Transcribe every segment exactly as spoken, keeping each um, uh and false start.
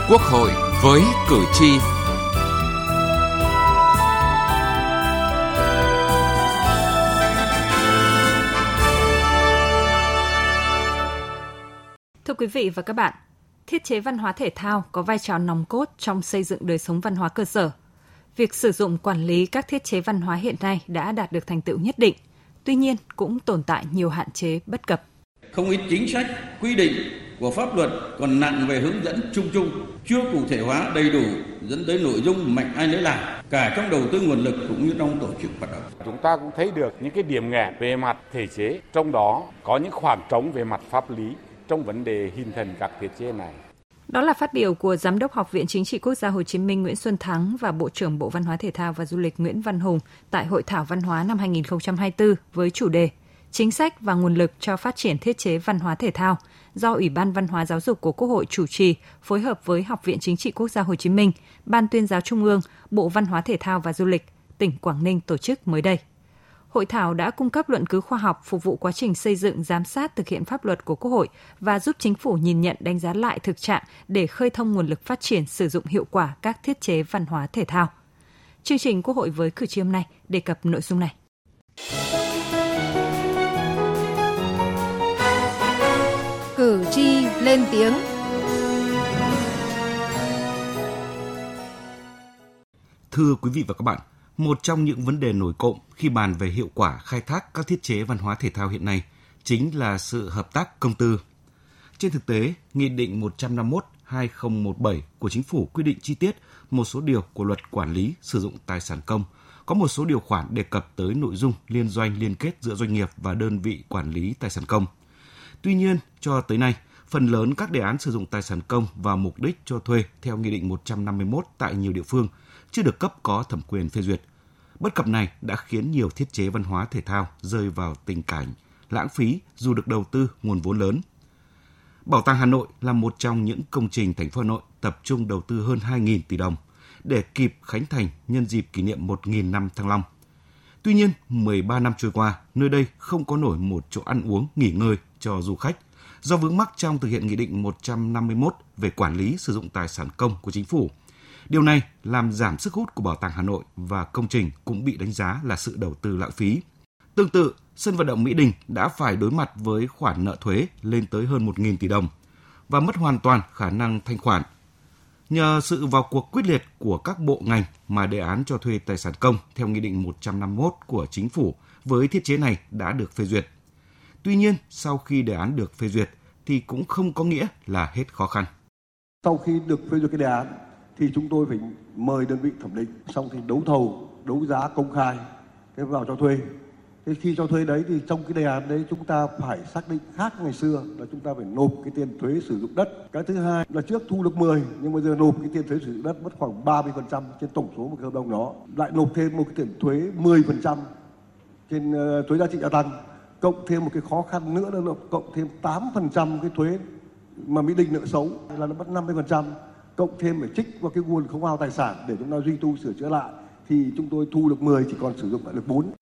Quốc hội với cử tri. Thưa quý vị và các bạn, thiết chế văn hóa thể thao có vai trò nòng cốt trong xây dựng đời sống văn hóa cơ sở. Việc sử dụng quản lý các thiết chế văn hóa hiện nay đã đạt được thành tựu nhất định, tuy nhiên cũng tồn tại nhiều hạn chế bất cập. Không ít chính sách, quy định của pháp luật còn nặng về hướng dẫn chung chung, chưa cụ thể hóa đầy đủ, dẫn tới nội dung mạnh ai nấy làm, cả trong đầu tư nguồn lực cũng như trong tổ chức hoạt động. Chúng ta cũng thấy được những cái điểm nghẽn về mặt thể chế, trong đó có những khoảng trống về mặt pháp lý trong vấn đề hình thành các thiết chế này. Đó là phát biểu của Giám đốc Học viện Chính trị Quốc gia Hồ Chí Minh Nguyễn Xuân Thắng và Bộ trưởng Bộ Văn hóa Thể thao và Du lịch Nguyễn Văn Hùng tại Hội thảo Văn hóa năm hai không hai tư với chủ đề Chính sách và nguồn lực cho phát triển thiết chế văn hóa thể thao do Ủy ban Văn hóa Giáo dục của Quốc hội chủ trì phối hợp với Học viện Chính trị Quốc gia Hồ Chí Minh, Ban Tuyên giáo Trung ương, Bộ Văn hóa Thể thao và Du lịch, tỉnh Quảng Ninh tổ chức mới đây. Hội thảo đã cung cấp luận cứ khoa học phục vụ quá trình xây dựng, giám sát thực hiện pháp luật của Quốc hội và giúp Chính phủ nhìn nhận đánh giá lại thực trạng để khơi thông nguồn lực phát triển sử dụng hiệu quả các thiết chế văn hóa thể thao. Chương trình Quốc hội với cử tri hôm nay đề cập nội dung này. Cử tri lên tiếng. Thưa quý vị và các bạn, một trong những vấn đề nổi cộm khi bàn về hiệu quả khai thác các thiết chế văn hóa thể thao hiện nay chính là sự hợp tác công tư. Trên thực tế, Nghị định một trăm năm mươi mốt trên hai nghìn không trăm mười bảy của Chính phủ quy định chi tiết một số điều của Luật Quản lý sử dụng tài sản công, có một số điều khoản đề cập tới nội dung liên doanh liên kết giữa doanh nghiệp và đơn vị quản lý tài sản công. Tuy nhiên, cho tới nay, phần lớn các đề án sử dụng tài sản công vào mục đích cho thuê theo Nghị định một trăm năm mươi mốt tại nhiều địa phương chưa được cấp có thẩm quyền phê duyệt. Bất cập này đã khiến nhiều thiết chế văn hóa thể thao rơi vào tình cảnh lãng phí dù được đầu tư nguồn vốn lớn. Bảo tàng Hà Nội là một trong những công trình thành phố Hà Nội tập trung đầu tư hơn hai nghìn tỷ đồng để kịp khánh thành nhân dịp kỷ niệm một nghìn năm Thăng Long. Tuy nhiên, mười ba năm trôi qua, nơi đây không có nổi một chỗ ăn uống, nghỉ ngơi cho du khách do vướng mắc trong thực hiện Nghị định một trăm năm mươi mốt về quản lý sử dụng tài sản công của Chính phủ. Điều này làm giảm sức hút của Bảo tàng Hà Nội và công trình cũng bị đánh giá là sự đầu tư lãng phí. Tương tự, sân vận động Mỹ Đình đã phải đối mặt với khoản nợ thuế lên tới hơn một nghìn tỷ đồng và mất hoàn toàn khả năng thanh khoản. Nhờ sự vào cuộc quyết liệt của các bộ ngành mà đề án cho thuê tài sản công theo Nghị định một trăm năm mươi mốt của Chính phủ với thiết chế này đã được phê duyệt. Tuy nhiên, sau khi đề án được phê duyệt thì cũng không có nghĩa là hết khó khăn. Sau khi được phê duyệt cái đề án thì chúng tôi phải mời đơn vị thẩm định, xong thì đấu thầu, đấu giá công khai, cái vào cho thuê. Thế khi cho thuê đấy thì trong cái đề án đấy chúng ta phải xác định khác ngày xưa là chúng ta phải nộp cái tiền thuế sử dụng đất. Cái thứ hai là trước thu được mười nhưng bây giờ nộp cái tiền thuế sử dụng đất mất khoảng ba mươi phần trăm trên tổng số một cái hợp đồng đó. Lại nộp thêm một cái tiền thuế mười phần trăm trên uh, thuế giá trị gia tăng. Cộng thêm một cái khó khăn nữa là cộng thêm tám phần trăm cái thuế mà Mỹ Đình nợ xấu là nó mất năm mươi phần trăm. Cộng thêm phải trích vào cái nguồn khấu hao tài sản để chúng ta duy tu sửa chữa lại thì chúng tôi thu được mười chỉ còn sử dụng lại được bốn.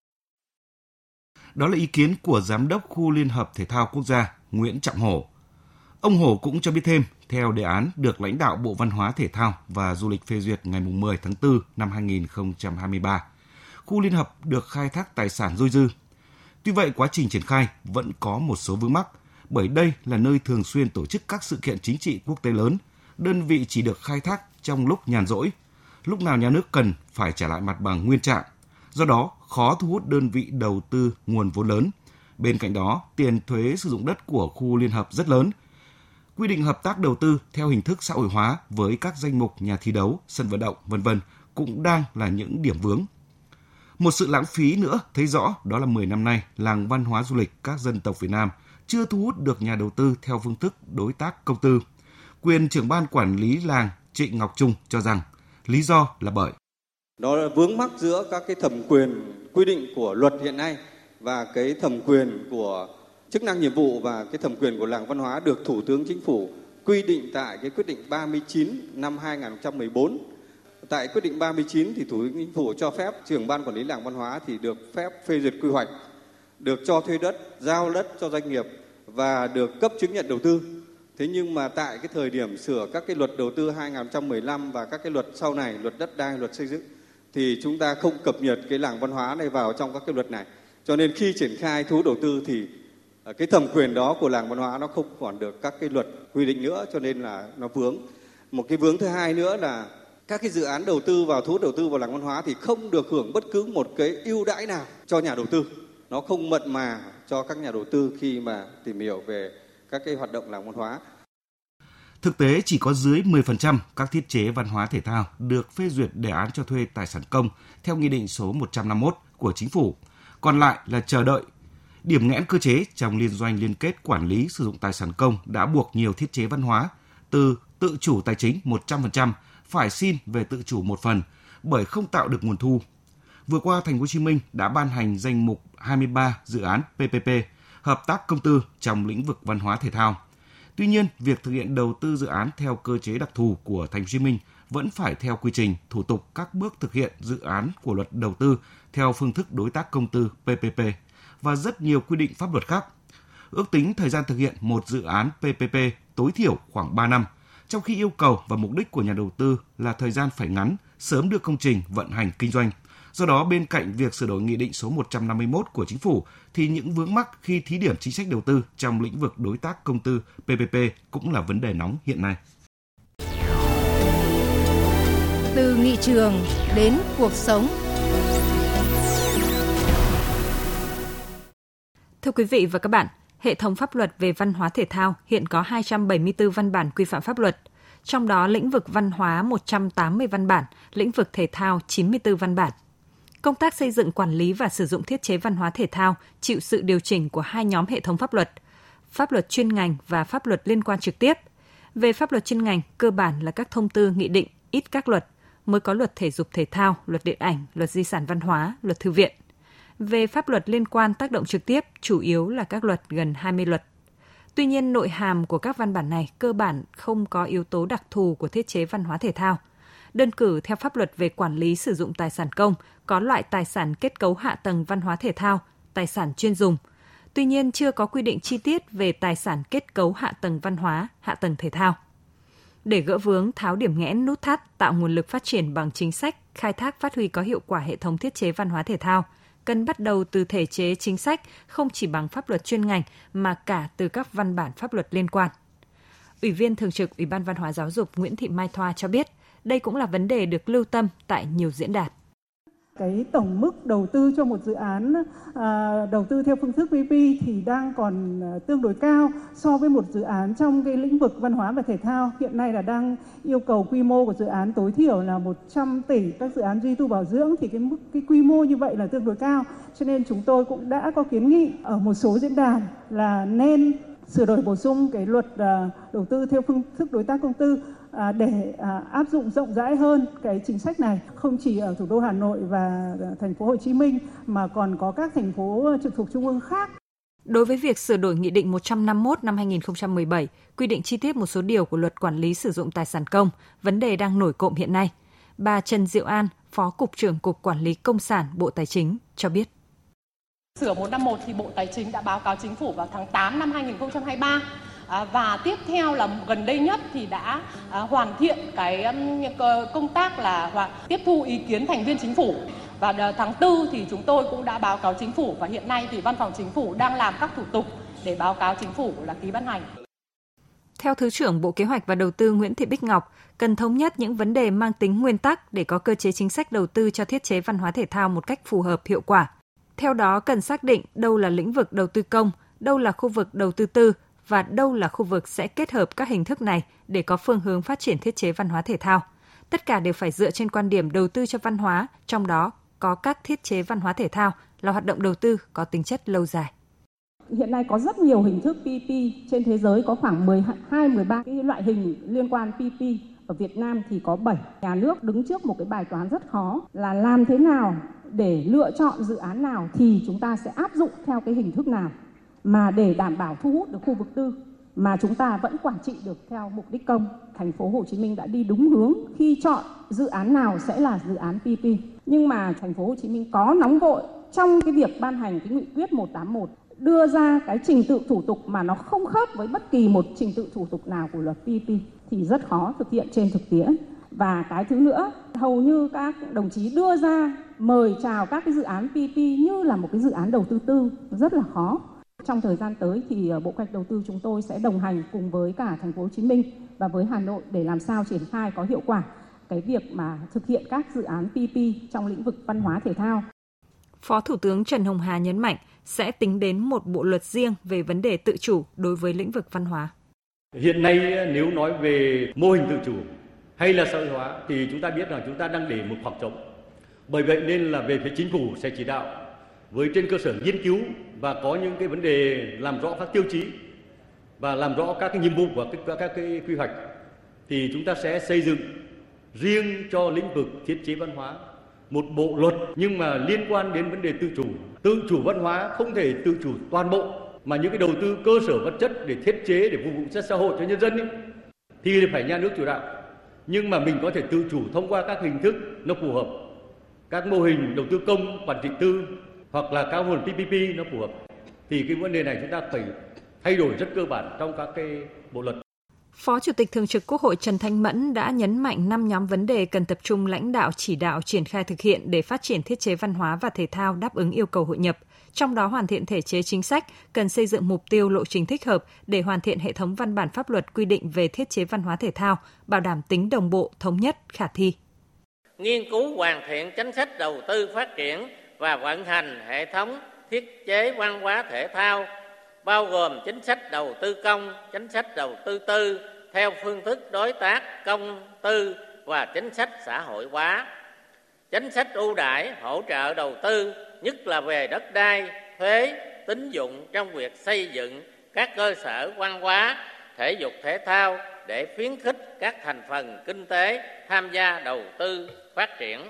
Đó là ý kiến của Giám đốc Khu Liên hợp Thể thao Quốc gia Nguyễn Trọng Hổ. Ông Hổ cũng cho biết thêm, theo đề án được lãnh đạo Bộ Văn hóa Thể thao và Du lịch phê duyệt ngày mười tháng tư năm hai nghìn không trăm hai mươi ba, khu liên hợp được khai thác tài sản dôi dư. Tuy vậy, quá trình triển khai vẫn có một số vướng mắc, bởi đây là nơi thường xuyên tổ chức các sự kiện chính trị quốc tế lớn. Đơn vị chỉ được khai thác trong lúc nhàn rỗi, lúc nào nhà nước cần phải trả lại mặt bằng nguyên trạng. Do đó, khó thu hút đơn vị đầu tư nguồn vốn lớn. Bên cạnh đó, tiền thuế sử dụng đất của khu liên hợp rất lớn. Quy định hợp tác đầu tư theo hình thức xã hội hóa với các danh mục nhà thi đấu, sân vận động, vân vân cũng đang là những điểm vướng. Một sự lãng phí nữa thấy rõ đó là mười năm nay, làng văn hóa du lịch các dân tộc Việt Nam chưa thu hút được nhà đầu tư theo phương thức đối tác công tư. Quyền trưởng ban quản lý làng Trịnh Ngọc Trung cho rằng lý do là bởi nó là vướng mắc giữa các cái thẩm quyền quy định của luật hiện nay và cái thẩm quyền của chức năng nhiệm vụ và cái thẩm quyền của làng văn hóa được Thủ tướng Chính phủ quy định tại cái quyết định ba mươi chín năm hai nghìn không trăm mười bốn. Tại quyết định ba mươi chín thì Thủ tướng Chính phủ cho phép trưởng ban quản lý làng văn hóa thì được phép phê duyệt quy hoạch, được cho thuê đất, giao đất cho doanh nghiệp và được cấp chứng nhận đầu tư. Thế nhưng mà tại cái thời điểm sửa các cái luật đầu tư hai nghìn không trăm mười lăm và các cái luật sau này, luật đất đai, luật xây dựng, thì chúng ta không cập nhật cái làng văn hóa này vào trong các cái luật này. Cho nên khi triển khai thu hút đầu tư thì cái thẩm quyền đó của làng văn hóa nó không còn được các cái luật quy định nữa, cho nên là nó vướng. Một cái vướng thứ hai nữa là các cái dự án đầu tư vào thu hút đầu tư vào làng văn hóa thì không được hưởng bất cứ một cái ưu đãi nào cho nhà đầu tư. Nó không mượt mà cho các nhà đầu tư khi mà tìm hiểu về các cái hoạt động làng văn hóa. Thực tế chỉ có dưới mười phần trăm các thiết chế văn hóa thể thao được phê duyệt đề án cho thuê tài sản công theo Nghị định số một trăm năm mươi mốt của Chính phủ. Còn lại là chờ đợi. Điểm nghẽn cơ chế trong liên doanh liên kết quản lý sử dụng tài sản công đã buộc nhiều thiết chế văn hóa từ tự chủ tài chính một trăm phần trăm phải xin về tự chủ một phần bởi không tạo được nguồn thu. Vừa qua, Thành phố Hồ Chí Minh đã ban hành danh mục hai mươi ba dự án pê pê pê, hợp tác công tư trong lĩnh vực văn hóa thể thao. Tuy nhiên, việc thực hiện đầu tư dự án theo cơ chế đặc thù của Thành phố Hồ Chí Minh vẫn phải theo quy trình, thủ tục các bước thực hiện dự án của luật đầu tư theo phương thức đối tác công tư pê pê pê và rất nhiều quy định pháp luật khác. Ước tính thời gian thực hiện một dự án pê pê pê tối thiểu khoảng ba năm, trong khi yêu cầu và mục đích của nhà đầu tư là thời gian phải ngắn, sớm đưa công trình vận hành kinh doanh. Do đó, bên cạnh việc sửa đổi Nghị định số một trăm năm mươi mốt của Chính phủ, thì những vướng mắc khi thí điểm chính sách đầu tư trong lĩnh vực đối tác công tư pê pê pê cũng là vấn đề nóng hiện nay. Từ nghị trường đến cuộc sống. Thưa quý vị và các bạn, hệ thống pháp luật về văn hóa thể thao hiện có hai trăm bảy mươi tư văn bản quy phạm pháp luật. Trong đó, lĩnh vực văn hóa một trăm tám mươi văn bản, lĩnh vực thể thao chín mươi tư văn bản. Công tác xây dựng, quản lý và sử dụng thiết chế văn hóa thể thao chịu sự điều chỉnh của hai nhóm hệ thống pháp luật, pháp luật chuyên ngành và pháp luật liên quan trực tiếp. Về pháp luật chuyên ngành, cơ bản là các thông tư, nghị định, ít các luật, mới có luật thể dục thể thao, luật điện ảnh, luật di sản văn hóa, luật thư viện. Về pháp luật liên quan tác động trực tiếp, chủ yếu là các luật gần hai mươi luật. Tuy nhiên, nội hàm của các văn bản này cơ bản không có yếu tố đặc thù của thiết chế văn hóa thể thao. Đơn cử theo pháp luật về quản lý sử dụng tài sản công, có loại tài sản kết cấu hạ tầng văn hóa thể thao, tài sản chuyên dùng. Tuy nhiên, chưa có quy định chi tiết về tài sản kết cấu hạ tầng văn hóa, hạ tầng thể thao. Để gỡ vướng, tháo điểm nghẽn, nút thắt, tạo nguồn lực phát triển bằng chính sách, khai thác phát huy có hiệu quả hệ thống thiết chế văn hóa thể thao, cần bắt đầu từ thể chế chính sách, không chỉ bằng pháp luật chuyên ngành mà cả từ các văn bản pháp luật liên quan. Ủy viên Thường trực Ủy ban Văn hóa Giáo dục Nguyễn Thị Mai Thoa cho biết, đây cũng là vấn đề được lưu tâm tại nhiều diễn đàn. Cái tổng mức đầu tư cho một dự án à, đầu tư theo phương thức pê pê pê thì đang còn tương đối cao so với một dự án trong cái lĩnh vực văn hóa và thể thao. Hiện nay là đang yêu cầu quy mô của dự án tối thiểu là một trăm tỷ, các dự án duy tu bảo dưỡng thì cái mức cái quy mô như vậy là tương đối cao. Cho nên chúng tôi cũng đã có kiến nghị ở một số diễn đàn là nên sửa đổi bổ sung cái luật à, đầu tư theo phương thức đối tác công tư à, để à, áp dụng rộng rãi hơn cái chính sách này, không chỉ ở thủ đô Hà Nội và thành phố Hồ Chí Minh mà còn có các thành phố trực thuộc trung ương khác. Đối với việc sửa đổi Nghị định một trăm năm mươi mốt năm hai nghìn không trăm mười bảy, quy định chi tiết một số điều của Luật Quản lý sử dụng tài sản công, vấn đề đang nổi cộm hiện nay, bà Trần Diệu An, Phó Cục trưởng Cục Quản lý Công sản Bộ Tài chính cho biết. Sửa một năm một thì Bộ Tài chính đã báo cáo Chính phủ vào tháng tám năm hai nghìn không trăm hai mươi ba. À, và tiếp theo là gần đây nhất thì đã à, hoàn thiện cái um, công tác là hoàn, tiếp thu ý kiến thành viên Chính phủ. Và uh, tháng tư thì chúng tôi cũng đã báo cáo Chính phủ và hiện nay thì Văn phòng Chính phủ đang làm các thủ tục để báo cáo Chính phủ là ký ban hành. Theo Thứ trưởng Bộ Kế hoạch và Đầu tư Nguyễn Thị Bích Ngọc, cần thống nhất những vấn đề mang tính nguyên tắc để có cơ chế chính sách đầu tư cho thiết chế văn hóa thể thao một cách phù hợp, hiệu quả. Theo đó, cần xác định đâu là lĩnh vực đầu tư công, đâu là khu vực đầu tư tư và đâu là khu vực sẽ kết hợp các hình thức này để có phương hướng phát triển thiết chế văn hóa thể thao. Tất cả đều phải dựa trên quan điểm đầu tư cho văn hóa, trong đó có các thiết chế văn hóa thể thao là hoạt động đầu tư có tính chất lâu dài. Hiện nay có rất nhiều hình thức pê pê pê, trên thế giới có khoảng mười hai mười ba cái loại hình liên quan pê pê pê. Ở Việt Nam thì có bảy. Nhà nước đứng trước một cái bài toán rất khó là làm thế nào để lựa chọn dự án nào thì chúng ta sẽ áp dụng theo cái hình thức nào mà để đảm bảo thu hút được khu vực tư mà chúng ta vẫn quản trị được theo mục đích công. Thành phố Hồ Chí Minh đã đi đúng hướng khi chọn dự án nào sẽ là dự án pê pê pê. Nhưng mà thành phố Hồ Chí Minh có nóng vội trong cái việc ban hành cái nghị quyết một trăm tám mươi mốt đưa ra cái trình tự thủ tục mà nó không khớp với bất kỳ một trình tự thủ tục nào của luật pê pê pê thì rất khó thực hiện trên thực tiễn. Và cái thứ nữa, hầu như các đồng chí đưa ra mời chào các cái dự án pê pê như là một cái dự án đầu tư tư, rất là khó. Trong thời gian tới thì Bộ Kế hoạch Đầu tư chúng tôi sẽ đồng hành cùng với cả thành phố Hồ Chí Minh và với Hà Nội để làm sao triển khai có hiệu quả cái việc mà thực hiện các dự án pê pê trong lĩnh vực văn hóa thể thao. Phó Thủ tướng Trần Hồng Hà nhấn mạnh sẽ tính đến một bộ luật riêng về vấn đề tự chủ đối với lĩnh vực văn hóa. Hiện nay nếu nói về mô hình tự chủ hay là xã hội hóa thì chúng ta biết rằng chúng ta đang để một khoảng trống. Bởi vậy nên là về phía chính phủ sẽ chỉ đạo với trên cơ sở nghiên cứu và có những cái vấn đề làm rõ các tiêu chí và làm rõ các cái nhiệm vụ và các, các cái quy hoạch thì chúng ta sẽ xây dựng riêng cho lĩnh vực thiết chế văn hóa một bộ luật nhưng mà liên quan đến vấn đề tự chủ. Tự chủ văn hóa không thể tự chủ toàn bộ mà những cái đầu tư cơ sở vật chất để thiết chế để phục vụ cho xã hội cho nhân dân ấy, thì phải nhà nước chủ đạo. Nhưng mà mình có thể tự chủ thông qua các hình thức nó phù hợp, các mô hình đầu tư công, quản trị tư hoặc là các mô hình pê pê pê nó phù hợp. Thì cái vấn đề này chúng ta phải thay đổi rất cơ bản trong các cái bộ luật. Phó Chủ tịch Thường trực Quốc hội Trần Thanh Mẫn đã nhấn mạnh năm nhóm vấn đề cần tập trung lãnh đạo chỉ đạo triển khai thực hiện để phát triển thiết chế văn hóa và thể thao đáp ứng yêu cầu hội nhập. Trong đó hoàn thiện thể chế chính sách, cần xây dựng mục tiêu lộ trình thích hợp để hoàn thiện hệ thống văn bản pháp luật quy định về thiết chế văn hóa thể thao, bảo đảm tính đồng bộ, thống nhất, khả thi. Nghiên cứu hoàn thiện chính sách đầu tư phát triển và vận hành hệ thống thiết chế văn hóa thể thao, bao gồm chính sách đầu tư công, chính sách đầu tư tư theo phương thức đối tác công tư và chính sách xã hội hóa. Chính sách ưu đãi hỗ trợ đầu tư, nhất là về đất đai, thuế, tín dụng trong việc xây dựng các cơ sở văn hóa, thể dục thể thao để khuyến khích các thành phần kinh tế tham gia đầu tư phát triển.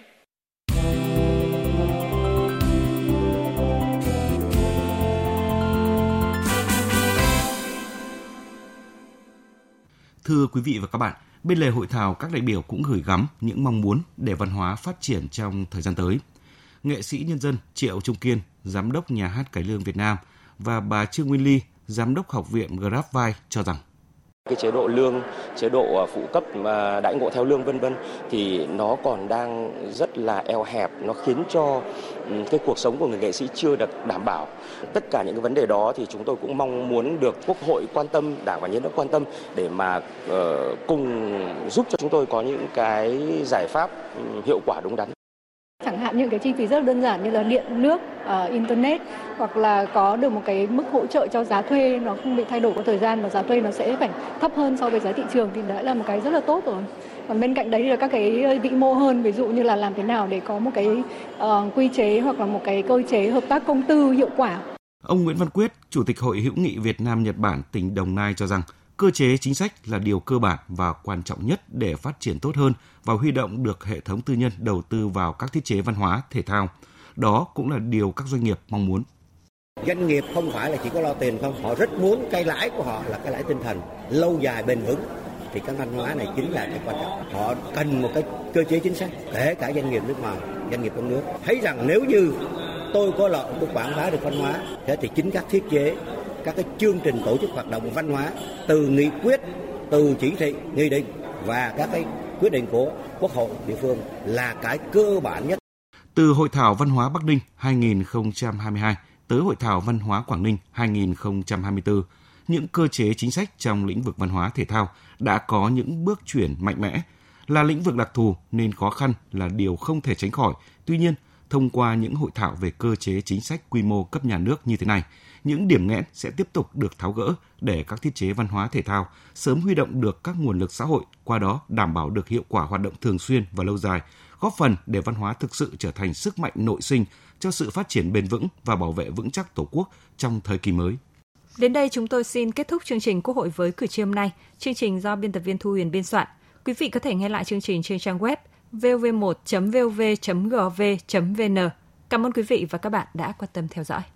Thưa quý vị và các bạn, bên lề hội thảo các đại biểu cũng gửi gắm những mong muốn để văn hóa phát triển trong thời gian tới. Nghệ sĩ nhân dân Triệu Trung Kiên, Giám đốc Nhà hát Cải lương Việt Nam và bà Trương Nguyên Ly, Giám đốc Học viện Grapevine cho rằng cái chế độ lương, chế độ phụ cấp và đãi ngộ theo lương vân vân thì nó còn đang rất là eo hẹp, nó khiến cho cái cuộc sống của người nghệ sĩ chưa được đảm bảo. Tất cả những cái vấn đề đó thì chúng tôi cũng mong muốn được Quốc hội quan tâm, Đảng và Nhà nước quan tâm để mà uh, cùng giúp cho chúng tôi có những cái giải pháp hiệu quả đúng đắn. Chẳng hạn những cái chi phí rất đơn giản như là điện, nước, uh, internet hoặc là có được một cái mức hỗ trợ cho giá thuê nó không bị thay đổi qua thời gian và giá thuê nó sẽ phải thấp hơn so với giá thị trường thì đã là một cái rất là tốt rồi. Còn bên cạnh đấy là các cái vĩ mô hơn, ví dụ như là làm thế nào để có một cái uh, quy chế hoặc là một cái cơ chế hợp tác công tư hiệu quả. Ông Nguyễn Văn Quyết, Chủ tịch Hội hữu nghị Việt Nam Nhật Bản tỉnh Đồng Nai cho rằng cơ chế chính sách là điều cơ bản và quan trọng nhất để phát triển tốt hơn và huy động được hệ thống tư nhân đầu tư vào các thiết chế văn hóa, thể thao. Đó cũng là điều các doanh nghiệp mong muốn. Doanh nghiệp không phải là chỉ có lo tiền không, họ rất muốn cái lãi của họ là cái lãi tinh thần, lâu dài bền vững. Thì cái văn hóa này chính là cái quan trọng. Họ cần một cái cơ chế chính sách, kể cả doanh nghiệp nước ngoài, doanh nghiệp trong nước. Thấy rằng nếu như tôi có lợi, tôi quảng bá được văn hóa, thế thì chính các thiết chế, các cái chương trình tổ chức hoạt động văn hóa, từ nghị quyết, từ chỉ thị, nghị định và các cái quyết định của Quốc hội địa phương là cái cơ bản nhất. Từ Hội thảo Văn hóa Bắc Ninh hai không hai hai tới Hội thảo Văn hóa Quảng Ninh hai không hai tư, những cơ chế chính sách trong lĩnh vực văn hóa thể thao đã có những bước chuyển mạnh mẽ. Là lĩnh vực đặc thù nên khó khăn là điều không thể tránh khỏi. Tuy nhiên, thông qua những hội thảo về cơ chế chính sách quy mô cấp nhà nước như thế này, những điểm nghẽn sẽ tiếp tục được tháo gỡ để các thiết chế văn hóa thể thao sớm huy động được các nguồn lực xã hội, qua đó đảm bảo được hiệu quả hoạt động thường xuyên và lâu dài, góp phần để văn hóa thực sự trở thành sức mạnh nội sinh cho sự phát triển bền vững và bảo vệ vững chắc Tổ quốc trong thời kỳ mới. Đến đây chúng tôi xin kết thúc chương trình Quốc hội với cử tri hôm nay. Chương trình do biên tập viên Thu Huyền biên soạn. Quý vị có thể nghe lại chương trình trên trang web vov một chấm vov chấm gov chấm vn. Cảm ơn quý vị và các bạn đã quan tâm theo dõi.